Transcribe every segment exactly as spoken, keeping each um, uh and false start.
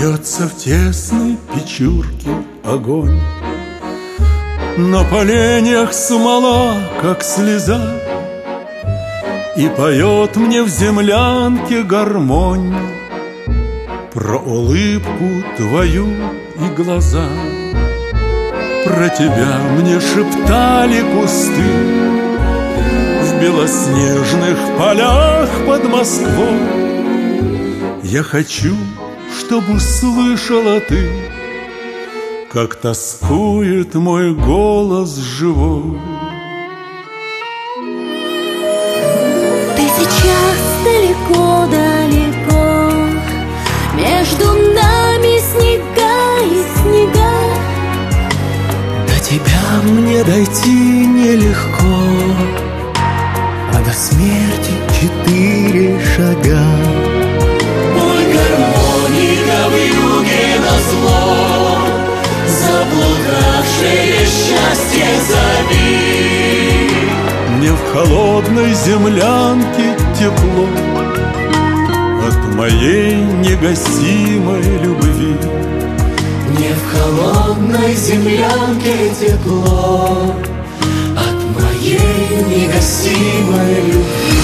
Бьется в тесной печурке огонь, на поленьях смола, как слеза, и поет мне в землянке гармонь про улыбку твою и глаза. Про тебя мне шептали кусты в белоснежных полях под Москвой. Я хочу, чтоб услышала ты, как тоскует мой голос живой. Ты сейчас далеко-далеко, между нами снега и снега. До тебя мне дойти нелегко, а до смерти четыре шага. Заблудавшее счастье зови. Мне в холодной землянке тепло от моей негасимой любви. Мне в холодной землянке тепло от моей негасимой любви.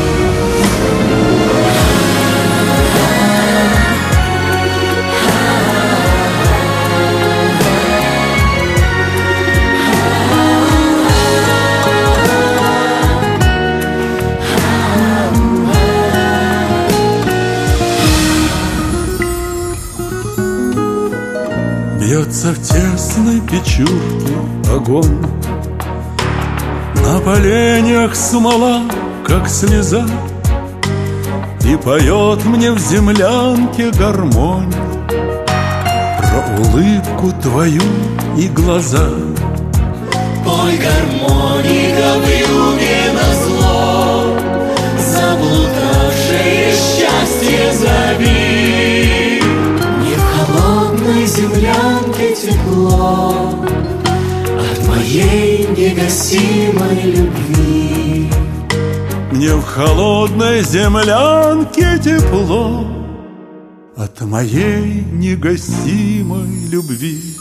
Бьется в тесной печурке огонь, на поленьях смола, как слеза, и поет мне в землянке гармонь про улыбку твою и глаза. Пой гармоника в юге назло, заблудавшее счастье зови. Мне в холодной землянке тепло от моей негасимой любви. Мне в холодной землянке тепло от моей негасимой любви.